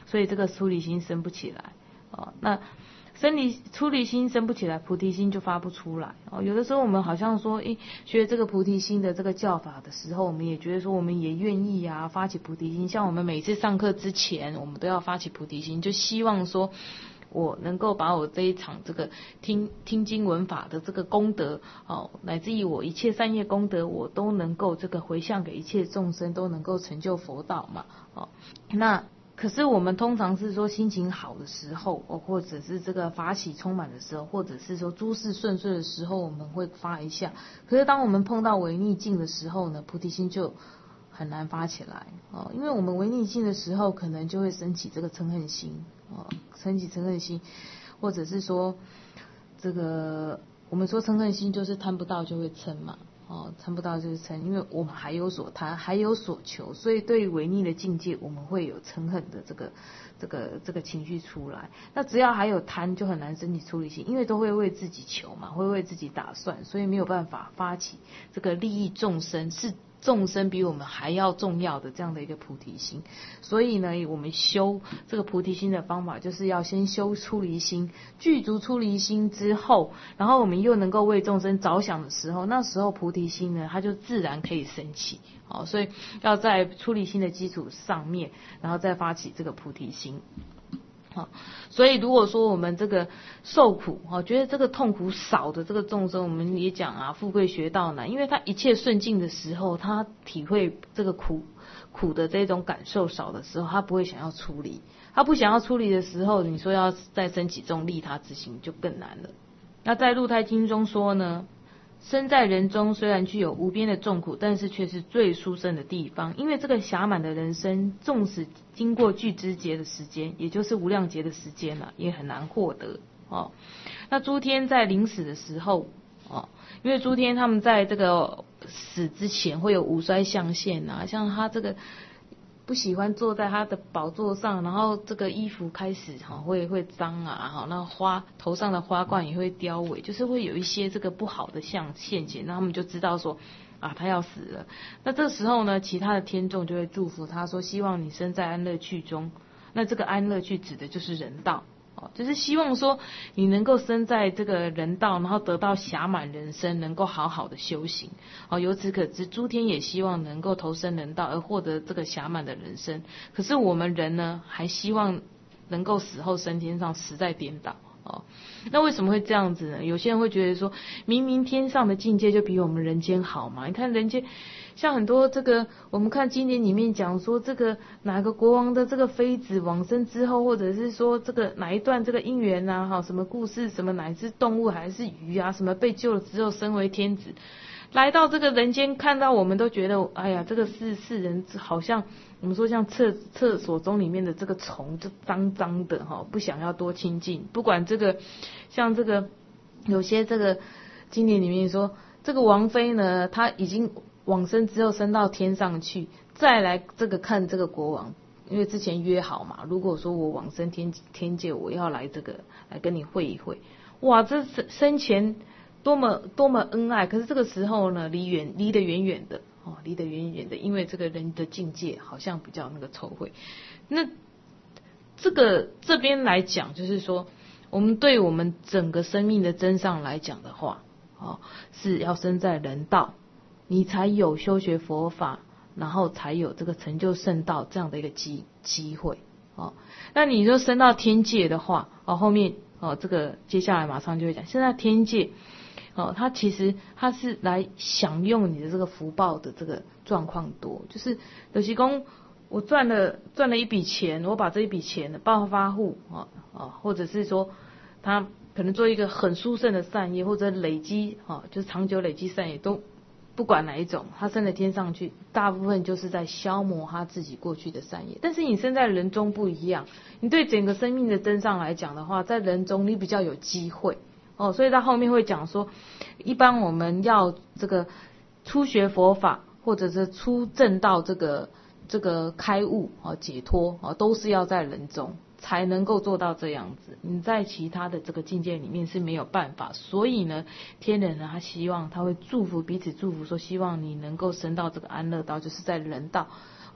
所以这个出离心生不起来哦。那出离心生不起来，菩提心就发不出来哦。有的时候我们好像说，学这个菩提心的这个教法的时候，我们也觉得说，我们也愿意啊，发起菩提心。像我们每次上课之前，我们都要发起菩提心，就希望说，我能够把我这一场这个听经闻法的这个功德哦，乃至于我一切善业功德，我都能够这个回向给一切众生，都能够成就佛道嘛哦。那可是我们通常是说心情好的时候，或者是这个法喜充满的时候，或者是说诸事顺遂的时候，我们会发一下。可是当我们碰到违逆境的时候呢，菩提心就很难发起来哦，因为我们违逆境的时候，可能就会升起这个嗔恨心哦，升起嗔恨心，或者是说这个我们说嗔恨心就是贪不到就会嗔嘛。哦，贪不到就是嗔，因为我们还有所贪，还有所求，所以对于违逆的境界，我们会有嗔恨的这个情绪出来。那只要还有贪，就很难升起出离心，因为都会为自己求嘛，会为自己打算，所以没有办法发起这个利益众生，是众生比我们还要重要的这样的一个菩提心。所以呢，我们修这个菩提心的方法，就是要先修出离心，具足出离心之后，然后我们又能够为众生着想的时候，那时候菩提心呢，它就自然可以升起。好，所以要在出离心的基础上面，然后再发起这个菩提心。好，所以如果说我们这个受苦，觉得这个痛苦少的这个众生，我们也讲啊，富贵学道难，因为他一切顺境的时候，他体会这个苦的这种感受少的时候，他不会想要出离，他不想要出离的时候，你说要再升起这种利他之心就更难了。那在入胎经中说呢，身在人中虽然具有无边的众苦，但是却是最殊胜的地方。因为这个暇满的人生，纵使经过具知劫的时间，也就是无量劫的时间了，也很难获得哦。那诸天在临死的时候哦，因为诸天他们在这个死之前会有五衰相现啊，像他这个不喜欢坐在他的宝座上，然后这个衣服开始会脏啊，那头上的花冠也会凋萎，就是会有一些这个不好的现前，那他们就知道说啊他要死了。那这时候呢，其他的天众就会祝福他说，希望你身在安乐趣中。那这个安乐趣指的就是人道。就是希望说你能够生在这个人道，然后得到暇满人生，能够好好的修行。由此可知，诸天也希望能够投生人道而获得这个暇满的人生。可是我们人呢，还希望能够死后升天上，实在颠倒。那为什么会这样子呢？有些人会觉得说，明明天上的境界就比我们人间好嘛？你看人间，像很多这个，我们看经典里面讲说，这个哪个国王的这个妃子往生之后，或者是说这个哪一段这个姻缘啊，什么故事，什么哪只动物还是鱼啊，什么被救了之后升为天子，来到这个人间，看到我们都觉得，哎呀，这个世人好像我们说像厕所中里面的这个虫，就脏脏的不想要多亲近。不管这个像这个有些这个经典里面说，这个王妃呢，她已经往生之后升到天上去，再来这个看这个国王，因为之前约好嘛，如果说我往生天界，我要来这个来跟你会一会。哇，这生前多么恩爱，可是这个时候呢，离得远远的，离得远远的，因为这个人的境界好像比较那个臭秽。那这边来讲，就是说，我们对我们整个生命的真相来讲的话，是要生在人道，你才有修学佛法，然后才有这个成就圣道这样的一个机会。那你就升到天界的话，后面这个接下来马上就会讲，现在天界。他其实他是来享用你的这个福报的这个状况多，就是有些公我赚了一笔钱，我把这一笔钱的暴发户或者是说他可能做一个很殊胜的善业，或者累积就是长久累积善业，都不管哪一种，他升了天上去，大部分就是在消磨他自己过去的善业。但是你生在人中不一样，你对整个生命的真相来讲的话，在人中你比较有机会。所以他后面会讲说，一般我们要这个初学佛法，或者是初证到这个开悟解脱都是要在人中才能够做到这样子。你在其他的这个境界里面是没有办法。所以呢，天人呢，他希望他会祝福彼此祝福，说希望你能够升到这个安乐道，就是在人道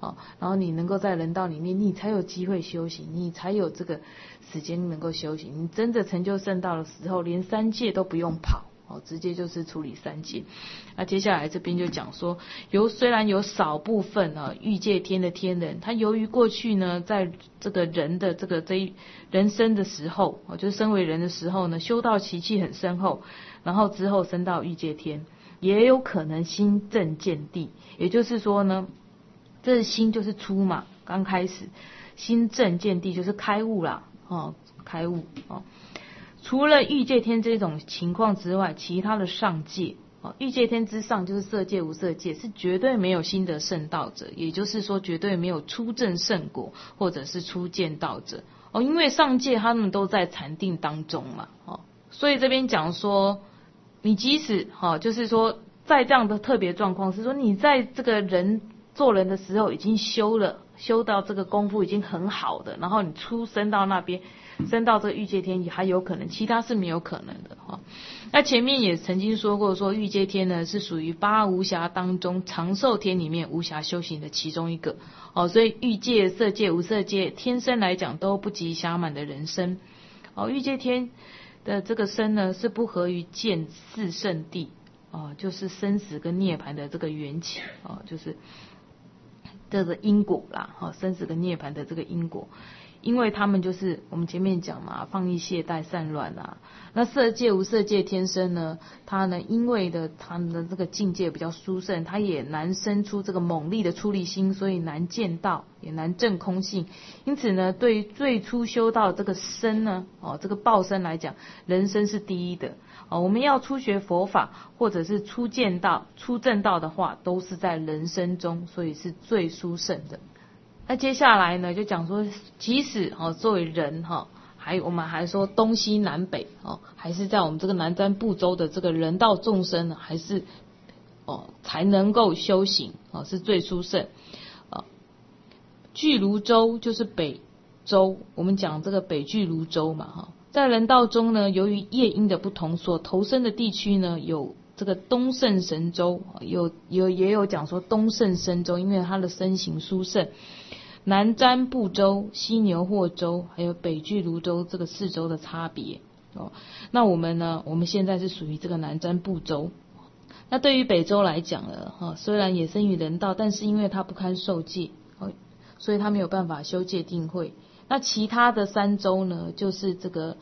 然后你能够在人道里面，你才有机会修行，你才有这个时间能够修行。你真的成就圣道的时候，连三界都不用跑，直接就是处理三界。那接下来这边就讲说，虽然有少部分欲界天的天人，他由于过去呢，在这个人的人生的时候，就是身为人的时候呢，修道习气很深厚，然后之后升到欲界天，也有可能心正见地，也就是说呢，这心就是初嘛，刚开始心正见地就是开悟啦，开悟。除了欲界天这种情况之外，其他的上界，欲界天之上就是色界、无色界，是绝对没有心得圣道者，也就是说绝对没有初证圣果或者是初见道者。因为上界他们都在禅定当中嘛，所以这边讲说，你即使就是说在这样的特别状况，是说你在这个人做人的时候已经修到这个功夫已经很好的，然后你出生到那边，升到这个欲界天也还有可能，其他是没有可能的。那前面也曾经说过，说欲界天呢是属于八无暇当中长寿天里面无暇修行的其中一个。所以欲界、色界、无色界天生来讲都不及暇满的人生。欲界天的这个生呢是不合于见四圣地，就是生死跟涅槃的这个缘起，就是这个因果啦，生死跟涅槃的这个因果。因为他们就是我们前面讲嘛，放逸懈怠散乱啊。那色界无色界天生呢，他呢因为他们的这个境界比较殊胜，他也难生出这个猛力的出离心，所以难见道，也难证空性。因此呢，对于最初修道这个生呢，这个报身来讲，人生是第一的。我们要初学佛法或者是初见道、初证道的话，都是在人生中，所以是最殊胜的。那接下来呢，就讲说，即使作为人我们还说东西南北还是在我们这个南瞻部洲的这个人道众生呢，还是才能够修行是最殊胜。俱卢洲就是北洲，我们讲这个北俱卢洲嘛在人道中呢，由于业因的不同，所投生的地区呢有这个东胜神州，也有讲说东胜神州，因为它的身形殊胜。南瞻部洲、西牛货洲还有北俱卢洲这个四洲的差别。那我们呢，我们现在是属于这个南瞻部洲。那对于北洲来讲呢，虽然也生于人道，但是因为它不堪受戒，所以它没有办法修戒定慧。那其他的三洲呢，就是这个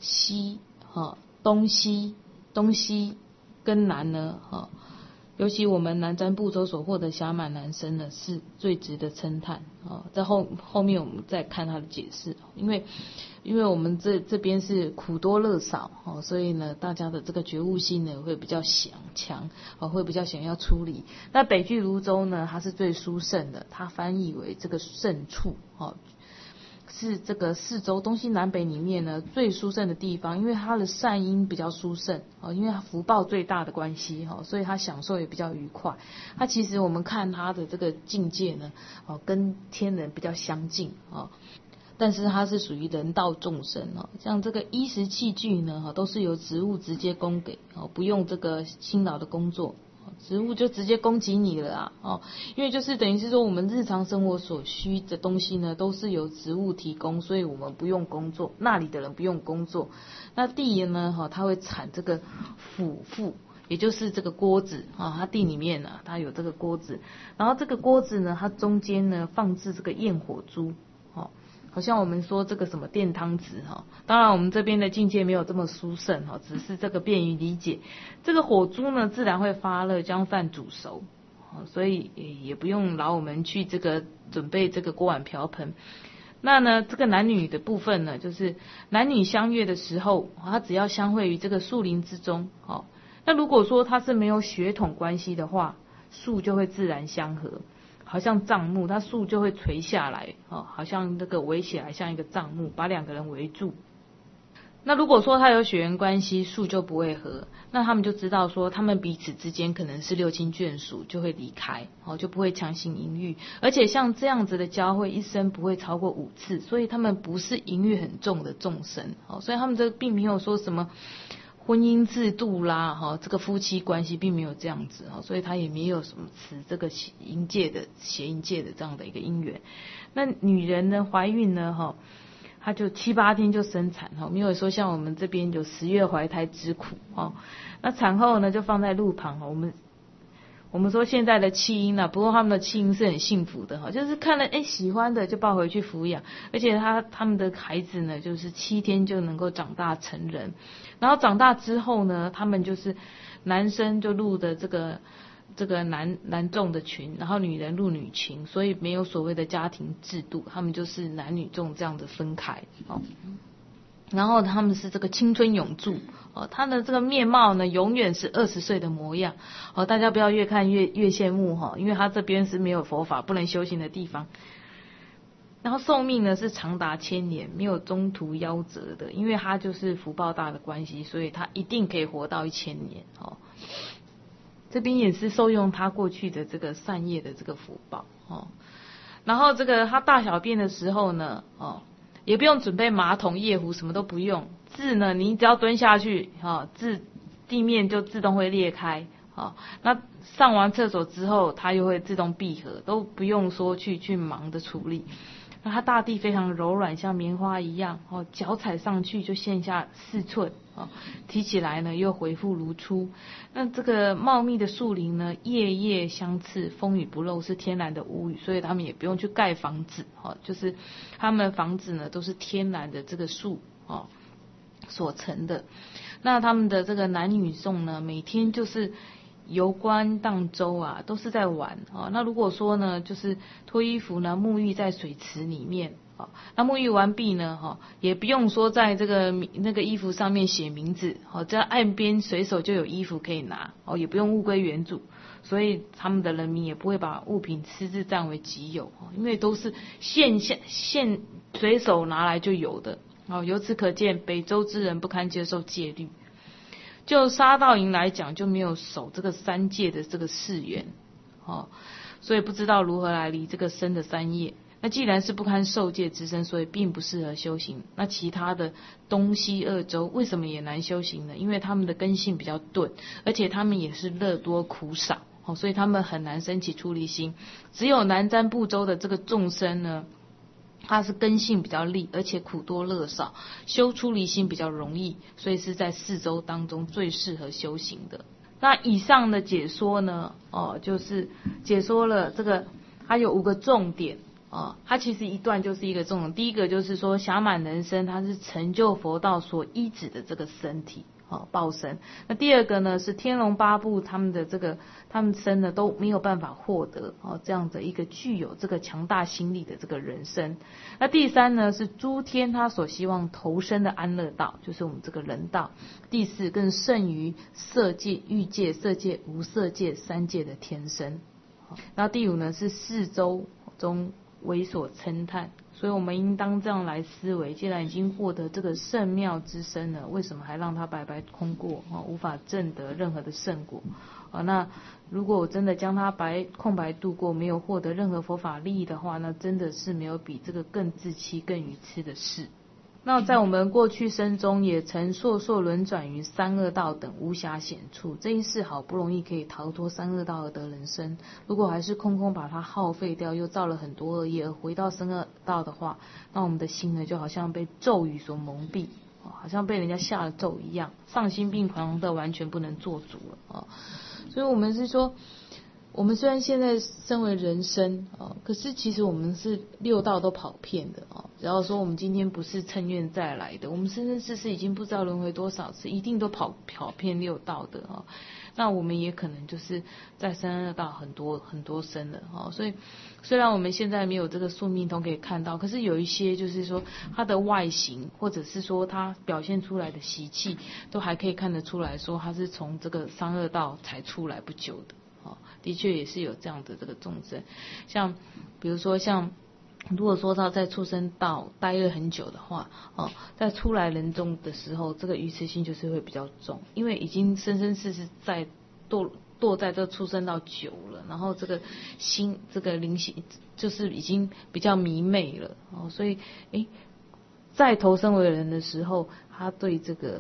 东西跟南呢，尤其我们南瞻部洲所获得暇满男生呢，是最值得称叹。在后面我们再看他的解释。因为我们这边是苦多乐少，所以呢，大家的这个觉悟性呢会比较强，会比较想要处理。那北俱卢洲呢，它是最殊胜的，它翻译为这个胜处，是这个四洲东西南北里面呢最殊胜的地方，因为它的善因比较殊胜，因为它福报最大的关系，所以它享受也比较愉快。它其实我们看它的这个境界呢，跟天人比较相近，但是它是属于人道众生，像这个衣食器具呢，都是由植物直接供给，不用这个辛劳的工作。植物就直接供给你了因为就是等于是说我们日常生活所需的东西呢，都是由植物提供，所以我们不用工作，那里的人不用工作。那地呢，它会产这个腐腹，也就是这个锅子它地里面呢，它有这个锅子，然后这个锅子呢，它中间呢放置这个焰火珠好像我们说这个什么电汤匙当然我们这边的境界没有这么殊胜只是这个便于理解。这个火珠呢自然会发热，将饭煮熟所以也不用劳我们去这个准备这个锅碗瓢盆。那呢这个男女的部分呢，就是男女相悦的时候，他只要相会于这个树林之中那如果说他是没有血统关系的话，树就会自然相合，好像帐幕，它树就会垂下来好像这个围起来，像一个帐幕，把两个人围住。那如果说他有血缘关系，树就不会合，那他们就知道说他们彼此之间可能是六亲眷属，就会离开就不会强行淫欲。而且像这样子的交会，一生不会超过5次，所以他们不是淫欲很重的众生所以他们这并没有说什么婚姻制度啦，这个夫妻关系并没有这样子，所以他也没有什么持这个邪淫界的这样的一个姻缘。那女人呢，怀孕呢，她就7、8天就生产，没有说像我们这边有10月怀胎之苦，那产后呢就放在路旁，我们说现在的弃婴不过他们的弃婴是很幸福的，就是看了喜欢的就抱回去抚养，而且他们的孩子呢，就是7天就能够长大成人，然后长大之后呢，他们就是男生就入的这个男众的群，然后女人入女群，所以没有所谓的家庭制度，他们就是男女众这样子分开。然后他们是这个青春永驻，他的这个面貌呢，永远是20岁的模样。大家不要越看越羡慕，因为他这边是没有佛法不能修行的地方。然后寿命呢是长达1000年，没有中途夭折的，因为他就是福报大的关系，所以他一定可以活到1000年。这边也是受用他过去的这个善业的这个福报。然后这个他大小便的时候呢，也不用准备马桶、夜壶，什么都不用。痔呢，你只要蹲下去，痔地面就自动会裂开。那上完厕所之后，它又会自动闭合，都不用说去忙的处理。那它大地非常柔软，像棉花一样，脚踩上去就陷下4寸，提起来呢又恢复如初。那这个茂密的树林呢，夜夜相次，风雨不漏，是天然的屋宇，所以他们也不用去盖房子，就是他们房子呢都是天然的这个树所成的。那他们的这个男女众呢，每天就是游观荡舟都是在玩。那如果说呢，就是脱衣服呢，沐浴在水池里面，那沐浴完毕呢，也不用说在这个那个衣服上面写名字，在岸边随手就有衣服可以拿，也不用物归原主，所以他们的人民也不会把物品私自占为己有，因为都是现随手拿来就有的。由此可见，北周之人不堪接受戒律。就杀盗淫来讲，就没有守这个3戒的这个誓言，所以不知道如何来离这个身的3业。那既然是不堪受戒之身，所以并不适合修行。那其他的东西2州为什么也难修行呢？因为他们的根性比较钝，而且他们也是乐多苦少，所以他们很难升起出离心。只有南瞻部洲的这个众生呢，他是根性比较利，而且苦多乐少，修出离心比较容易，所以是在4州当中最适合修行的。那以上的解说呢，就是解说了这个，它有5个重点。它其实一段就是一个重点。第一个就是说，暇满人身，它是成就佛道所依止的这个身体，报身。那第二个呢，是天龙八部他们的这个他们身呢都没有办法获得这样的一个具有这个强大心力的这个人身。那第3呢，是诸天他所希望投身的安乐道，就是我们这个人道。第4更胜于色界、欲界、色界、无色界3界的天身。然后第5呢，是4州中为所称叹，所以我们应当这样来思维：既然已经获得这个圣妙之身了，为什么还让它白白空过，无法证得任何的圣果？那如果我真的将它空白度过，没有获得任何佛法利益的话，那真的是没有比这个更自欺、更愚痴的事。那在我们过去生中，也曾烁烁轮转于三恶道等无暇险处，这一世好不容易可以逃脱三恶道而得人身，如果还是空空把它耗费掉，又造了很多恶业而回到三恶道的话，那我们的心呢，就好像被咒语所蒙蔽，好像被人家下了咒一样，丧心病狂的完全不能做主了。所以我们是说，我们虽然现在身为人身可是其实我们是六道都跑遍的只要说我们今天不是趁愿再来的，我们生生世世已经不知道轮回多少次，一定都跑遍六道的那我们也可能就是在三恶道很多很多生了所以虽然我们现在没有这个宿命通可以看到，可是有一些就是说它的外形或者是说它表现出来的习气，都还可以看得出来说它是从这个三恶道才出来不久的。的确也是有这样的这个众生，像比如说像如果说他在畜生道待了很久的话在出来人中的时候，这个愚痴心就是会比较重，因为已经生生世世在堕在这个畜生道久了，然后这个心这个灵性就是已经比较迷昧了所以在投生为人的时候，他对这个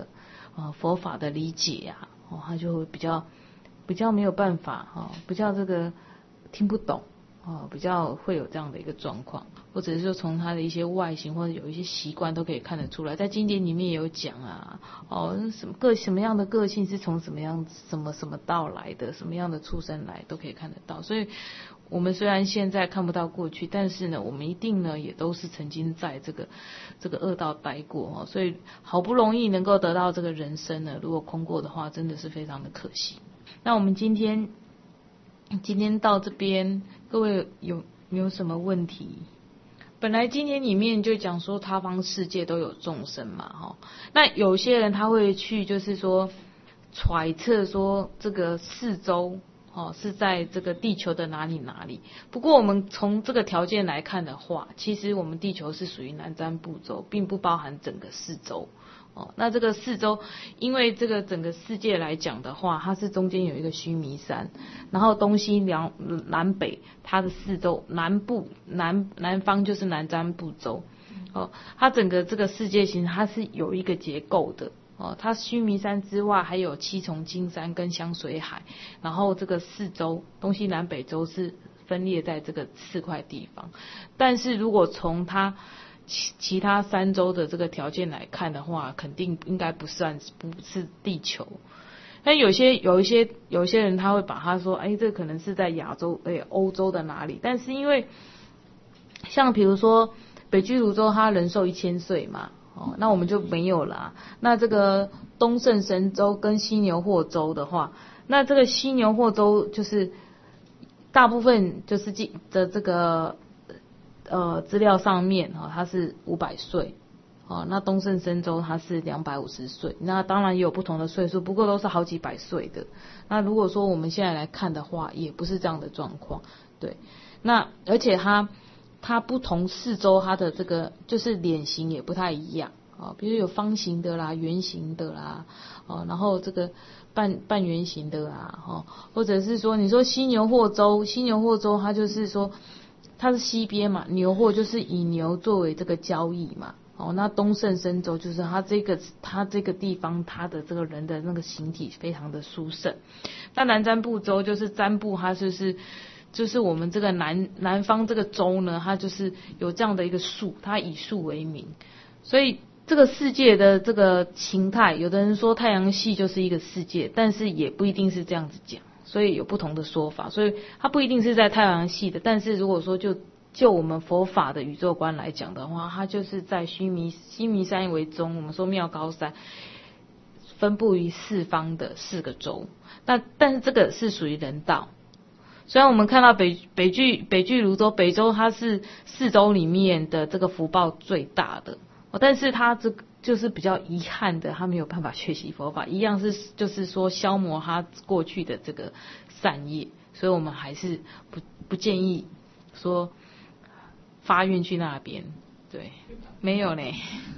佛法的理解啊，他就会比较没有办法比较这个听不懂比较会有这样的一个状况，或者是说从他的一些外形或者有一些习惯都可以看得出来，在经典里面也有讲啊，什么样的个性是从什么道来的，什么样的出生来都可以看得到。所以我们虽然现在看不到过去，但是呢，我们一定呢也都是曾经在这个恶道待过所以好不容易能够得到这个人生呢，如果空过的话，真的是非常的可惜。那我们今天到这边，各位有没有什么问题？本来今天里面就讲说他方世界都有众生嘛那有些人他会去就是说揣测说这个四周是在这个地球的哪里。不过我们从这个条件来看的话，其实我们地球是属于南瞻部洲，并不包含整个四周那这个四周，因为这个整个世界来讲的话，它是中间有一个须弥山，然后东西南北，它的四周南方就是南瞻部洲它整个这个世界形它是有一个结构的它须弥山之外还有七重金山跟香水海，然后这个四周东西南北洲是分裂在这个4块地方。但是如果从它其他3洲的这个条件来看的话，肯定应该不是地球。但有一些人他会把它说，这可能是在亚洲欧洲的哪里。但是因为像比如说北俱泸州，它人寿1000岁嘛那我们就没有啦。那这个东胜神州跟西牛货州的话，那这个西牛货州就是大部分就是的这个资料上面它是500岁那东胜神州它是250岁，那当然也有不同的岁数，不过都是好几百岁的。那如果说我们现在来看的话，也不是这样的状况，对。那而且它不同四周它的这个就是脸型也不太一样比如有方形的啦、圆形的啦然后这个半圆形的啦或者是说你说西牛货州它就是说它是西边嘛，牛货就是以牛作为这个交易嘛那东胜神州就是它这个地方它的这个人的那个形体非常的殊胜。那南瞻部洲就是瞻部，它就是我们这个南方这个州呢，它就是有这样的一个树，它以树为名。所以这个世界的这个形态，有的人说太阳系就是一个世界，但是也不一定是这样子讲，所以有不同的说法。所以它不一定是在太阳系的，但是如果说就我们佛法的宇宙观来讲的话，它就是在须弥山为中，我们说妙高山分布于四方的4个州。但是这个是属于人道。虽然我们看到北俱泸州，北洲它是4州里面的这个福报最大的但是它这个就是比较遗憾的，它没有办法学习佛法，一样就是说消磨它过去的这个善业，所以我们还是不建议说发愿去那边。对，没有呢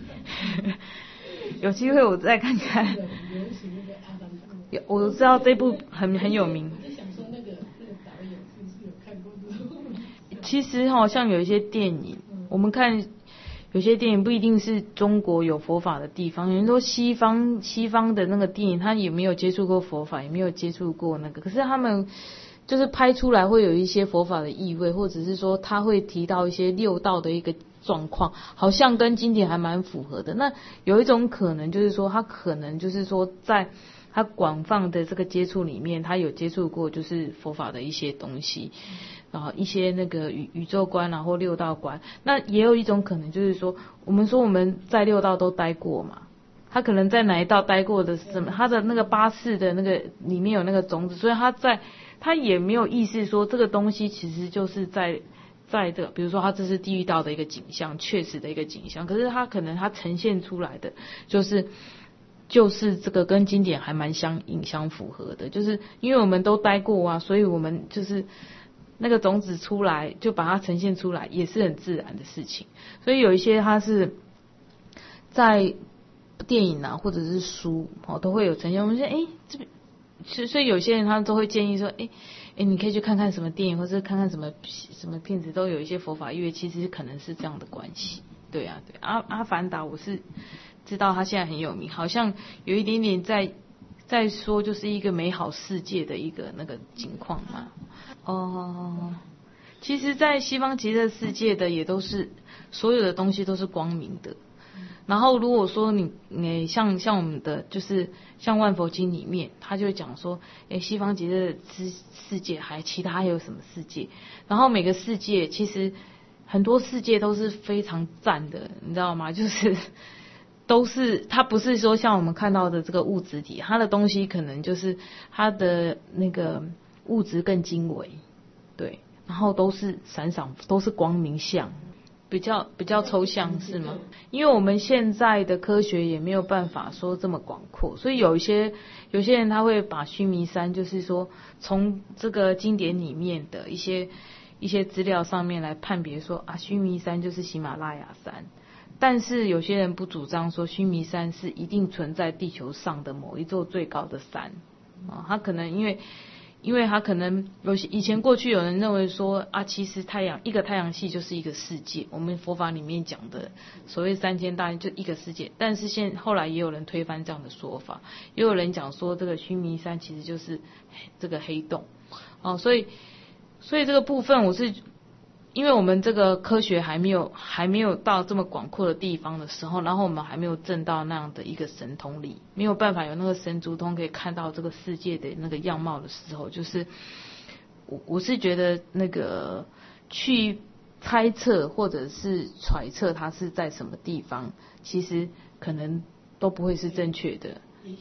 有机会我再看看。我知道这部很有名。其实像有一些电影，我们看有些电影不一定是中国有佛法的地方，有人说西方的那个电影，他也没有接触过佛法，也没有接触过那个，可是他们就是拍出来会有一些佛法的意味，或者是说他会提到一些六道的一个状况，好像跟经典还蛮符合的。那有一种可能就是说，他可能就是说在他广泛的这个接触里面，他有接触过就是佛法的一些东西一些那个宇宙观或六道观。那也有一种可能就是说，我们在六道都待过嘛，他可能在哪一道待过的什么，他的那个八识的那个里面有那个种子，所以他也没有意识说这个东西其实就是在这个，比如说他这是地狱道的一个景象，确实的一个景象，可是他可能他呈现出来的就是这个跟经典还蛮相符合的，就是因为我们都待过所以我们就是那个种子出来就把它呈现出来，也是很自然的事情。所以有一些它是在电影或者是书都会有呈现。我们说这边，所以有些人他都会建议说你可以去看看什么电影，或是看看什么片子，都有一些佛法意味，其实可能是这样的关系。对啊，对阿凡达我是知道他现在很有名，好像有一点点在说就是一个美好世界的一个那个情况嘛。其实在西方极乐世界的也都是所有的东西都是光明的。然后如果说你像我们的就是像万佛经里面，他就会讲说，西方极乐世界其他还有什么世界？然后每个世界其实很多世界都是非常赞的，你知道吗？就是都是它不是说像我们看到的这个物质体，它的东西可能就是它的那个物质更精微，对，然后都是闪闪，都是光明相。比较抽象是吗？因为我们现在的科学也没有办法说这么广阔，所以有些人他会把须弥山，就是说从这个经典里面的一些资料上面来判别说须弥山就是喜马拉雅山，但是有些人不主张说须弥山是一定存在地球上的某一座最高的山他可能因为他可能以前过去有人认为说其实一个太阳系就是一个世界，我们佛法里面讲的所谓3000大愿就一个世界，但是后来也有人推翻这样的说法，也有人讲说这个须弥山其实就是这个黑洞所以这个部分我是因为我们这个科学还没有到这么广阔的地方的时候，然后我们还没有证到那样的一个神通力，没有办法有那个神足通可以看到这个世界的那个样貌的时候，就是我是觉得那个去猜测或者是揣测它是在什么地方，其实可能都不会是正确的。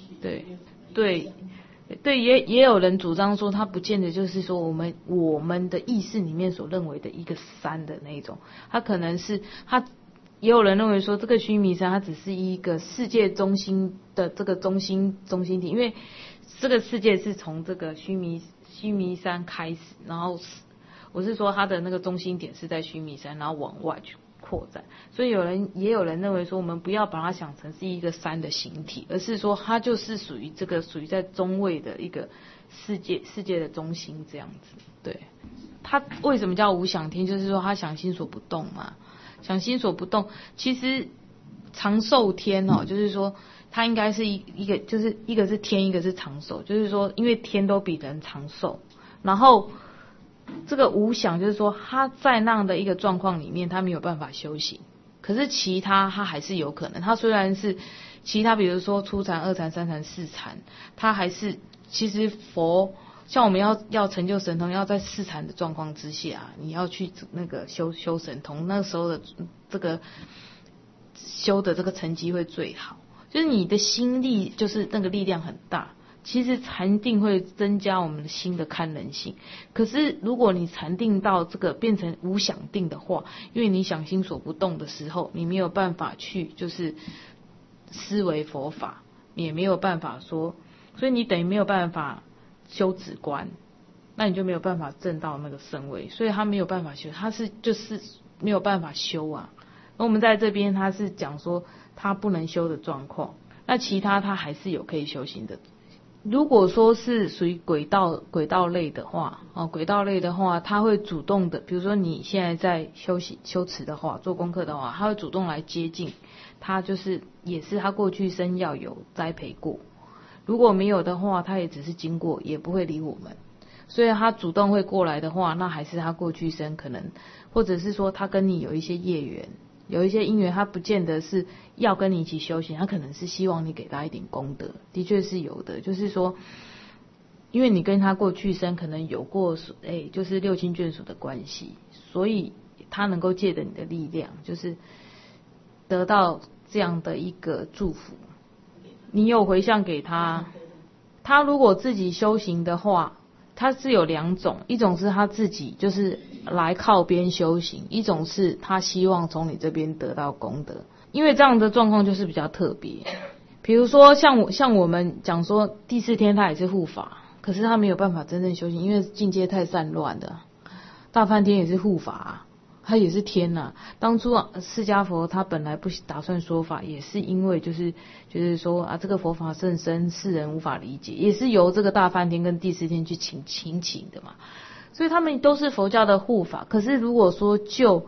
对，也有人主张说，它不见得就是说我们的意识里面所认为的一个山的那种，它可能是也有人认为说，这个须弥山它只是一个世界中心的这个中心体，因为这个世界是从这个须弥山开始，然后我是说它的那个中心点是在须弥山，然后往外去扩展，所以也有人认为说，我们不要把它想成是一个山的形体，而是说它就是属于在中位的一个世界的中心这样子。对，它为什么叫无想天？就是说它想心所不动嘛，想心所不动。其实长寿天就是说它应该是一个就是一个是天，一个是长寿，就是说因为天都比人长寿，然后这个无想就是说他在那样的一个状况里面他没有办法修行，可是其他他还是有可能，他虽然是其他比如说初禅、二禅、三禅、四禅，他还是其实佛像我们要成就神通，要在四禅的状况之下，你要去那个修神通，那时候的这个修的这个成绩会最好，就是你的心力就是那个力量很大。其实禅定会增加我们的心的堪能性，可是如果你禅定到这个变成无想定的话，因为你想心所不动的时候，你没有办法去就是思维佛法，也没有办法说，所以你等于没有办法修止观，那你就没有办法证到那个圣位，所以他没有办法修，他就是没有办法修啊。那我们在这边他是讲说他不能修的状况，那其他他还是有可以修行的。如果说是属于轨道类的话，他会主动的，比如说你现在在修持的话，做功课的话，他会主动来接近，他就是也是他过去生要有栽培过，如果没有的话，他也只是经过，也不会理我们。所以他主动会过来的话，那还是他过去生可能，或者是说他跟你有一些业缘。有一些因缘，他不见得是要跟你一起修行，他可能是希望你给他一点功德，的确是有的。就是说，因为你跟他过去生可能有过就是六亲眷属的关系，所以他能够借着你的力量，就是得到这样的一个祝福。你有回向给他，他如果自己修行的话，他是有两种，一种是他自己就是来靠边修行，一种是他希望从你这边得到功德。因为这样的状况就是比较特别，比如说像我们讲说第四天他也是护法，可是他没有办法真正修行，因为境界太散乱的。大梵天也是护法他也是天啊。当初释迦佛他本来不打算说法，也是因为就是说这个佛法甚深，世人无法理解，也是由这个大梵天跟第四天去请的嘛。所以他们都是佛教的护法。可是如果说就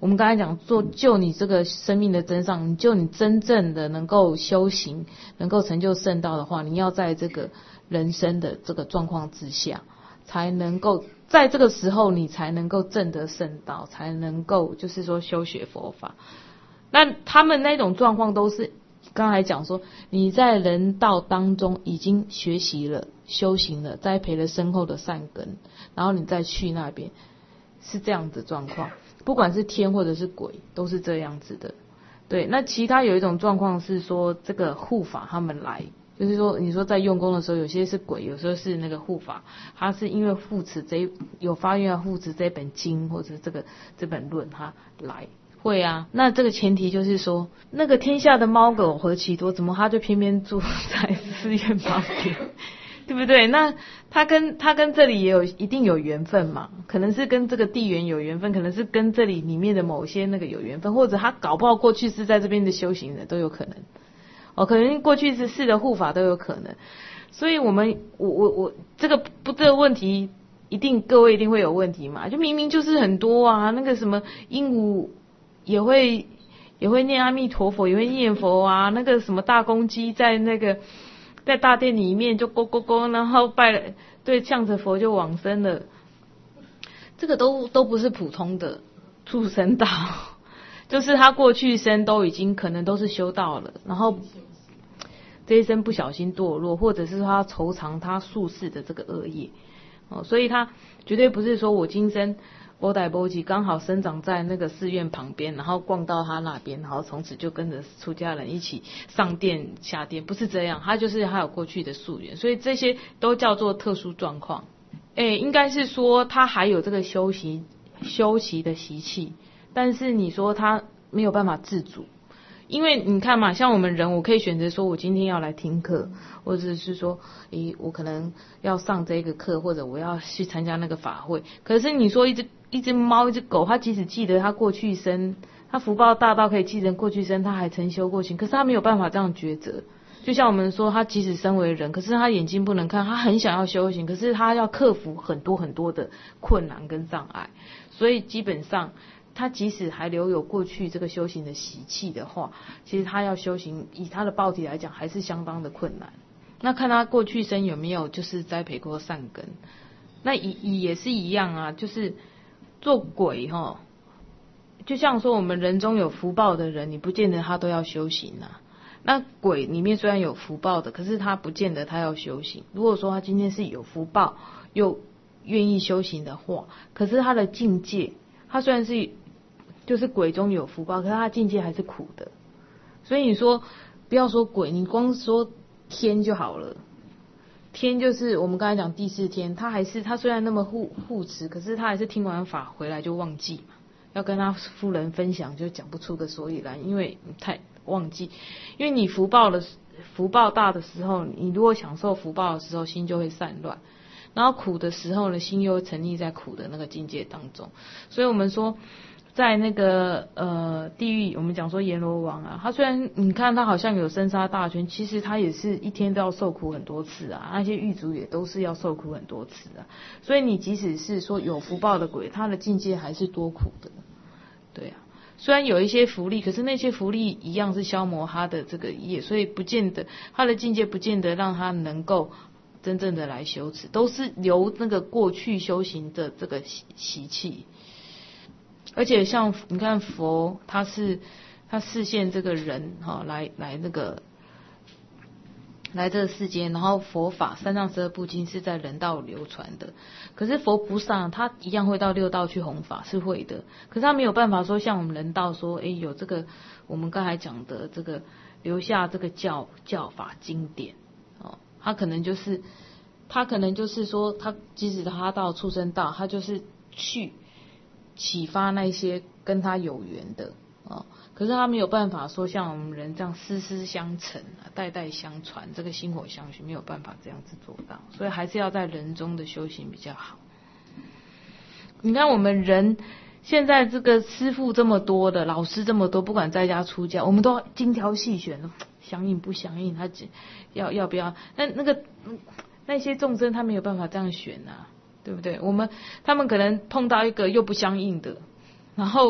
我们刚才讲就你这个生命的真上，就你真正的能够修行，能够成就圣道的话，你要在这个人生的这个状况之下，才能够在这个时候你才能够证得圣道，才能够就是说修学佛法。那他们那种状况都是刚才讲说你在人道当中已经学习了修行了，栽培了深厚的善根，然后你再去那边，是这样子状况。不管是天或者是鬼都是这样子的。对，那其他有一种状况是说这个护法他们来，就是说你说在用功的时候，有些是鬼，有时候是那个护法，他是因为护持有发愿要护持这本经或者这本论他来。会啊，那这个前提就是说，那个天下的猫狗何其多，怎么他就偏偏住在寺院旁边，对不对？那他跟这里也一定有缘分嘛，可能是跟这个地缘有缘分，可能是跟这里面的某些那个有缘分，或者他搞不好过去是在这边的修行人都有可能，可能过去是的护法都有可能。所以我这个问题各位一定会有问题嘛，就明明就是很多啊，那个什么鹦鹉也会念阿弥陀佛，也会念佛啊。那个什么大公鸡在大殿里面就咕咕咕，然后向着佛就往生了。这个都不是普通的畜生道，就是他过去生都已经可能都是修道了，然后这一生不小心堕落，或者是说他酬偿他宿世的这个恶业。所以他绝对不是说我今生波代波吉刚好生长在那个寺院旁边，然后逛到他那边，然后从此就跟着出家人一起上殿下殿，不是这样，他就是他有过去的宿缘，所以这些都叫做特殊状况。应该是说他还有这个修习的习气，但是你说他没有办法自主。因为你看嘛，像我们人，我可以选择说我今天要来听课，或者是说我可能要上这个课，或者我要去参加那个法会。可是你说一只猫一只狗，它即使记得它过去生，它福报大到可以记得过去生，它还曾修过行，可是它没有办法这样抉择。就像我们说，他即使身为人，可是他眼睛不能看，他很想要修行，可是他要克服很多很多的困难跟障碍，所以基本上他即使还留有过去这个修行的习气的话，其实他要修行，以他的报体来讲，还是相当的困难。那看他过去生有没有就是栽培过善根，那也是一样啊，就是做鬼就像说我们人中有福报的人，你不见得他都要修行啊。那鬼里面虽然有福报的，可是他不见得他要修行。如果说他今天是有福报又愿意修行的话，可是他的境界，他虽然是就是鬼中有福报，可是他境界还是苦的。所以你说不要说鬼，你光说天就好了。天就是我们刚才讲第四天，他虽然那么护持，可是他还是听完法回来就忘记嘛，要跟他夫人分享就讲不出个所以然，因为太忘记。因为你福报大的时候，你如果享受福报的时候，心就会散乱，然后苦的时候呢，心又沉溺在苦的那个境界当中。所以我们说在那个地狱，我们讲说阎罗王啊，他虽然你看他好像有生杀大权，其实他也是一天都要受苦很多次啊，那些狱卒也都是要受苦很多次啊。所以你即使是说有福报的鬼，他的境界还是多苦的。对啊，虽然有一些福利，可是那些福利一样是消磨他的这个业，所以不见得他的境界不见得让他能够真正的来修持，都是留那个过去修行的这个习气。而且像你看佛，他示现这个人来那个来这个世间，然后佛法3藏12部经是在人道流传的。可是佛菩萨他一样会到六道去弘法，是会的。可是他没有办法说像我们人道说，有这个我们刚才讲的这个留下这个教法经典他可能就是说，他即使他到畜生道，他就是去启发那些跟他有缘的可是他没有办法说像我们人这样师相承代代相传，这个薪火相续没有办法这样子做到，所以还是要在人中的修行比较好。你看我们人现在这个师父这么多的，老师这么多，不管在家出家，我们都精挑细选，相应不相应，他要不要？那些众生他没有办法这样选啊，对不对？他们可能碰到一个又不相应的，然后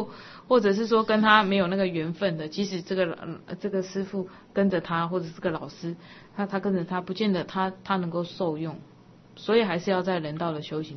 或者是说跟他没有那个缘分的，即使这个师父跟着他，或者是这个老师他跟着他，不见得他能够受用，所以还是要在人道的修行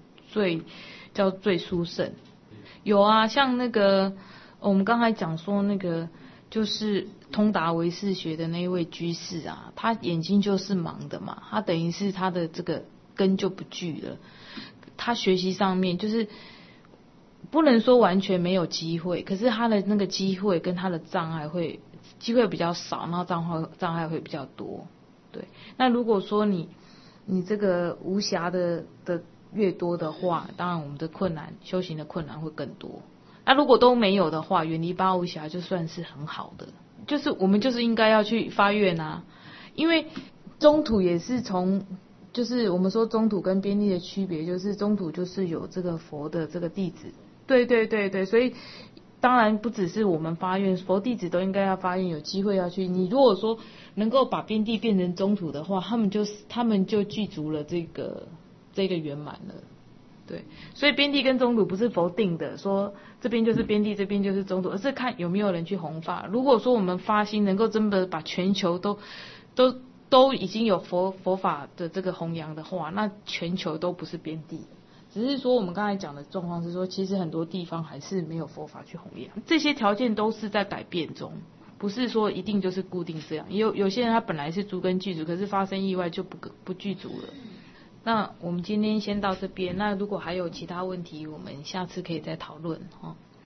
最殊胜。有啊，像那个我们刚才讲说那个就是通达唯识学的那一位居士啊，他眼睛就是盲的嘛，他等于是他的这个根就不具了，他学习上面就是不能说完全没有机会，可是他的那个机会跟他的障碍机会比较少，然后障碍会比较多。对，那如果说你这个无暇的越多的话，当然我们的修行的困难会更多。那如果都没有的话，远离八无暇就算是很好的，就是我们就是应该要去发愿啊，因为中土也是就是我们说中土跟边地的区别，就是中土就是有这个佛的这个弟子，对，所以当然不只是我们发愿，佛弟子都应该要发愿，有机会要去。你如果说能够把边地变成中土的话，他们就具足了这个圆满了。对，所以边地跟中土不是否定的，说这边就是边地，这边就是中土，而是看有没有人去弘法。如果说我们发心能够真的把全球都已经有佛法的这个弘扬的话，那全球都不是边地。只是说我们刚才讲的状况是说，其实很多地方还是没有佛法去弘扬，这些条件都是在改变中，不是说一定就是固定这样。有些人他本来是诸根具足，可是发生意外就不具足了。那我们今天先到这边，那如果还有其他问题，我们下次可以再讨论。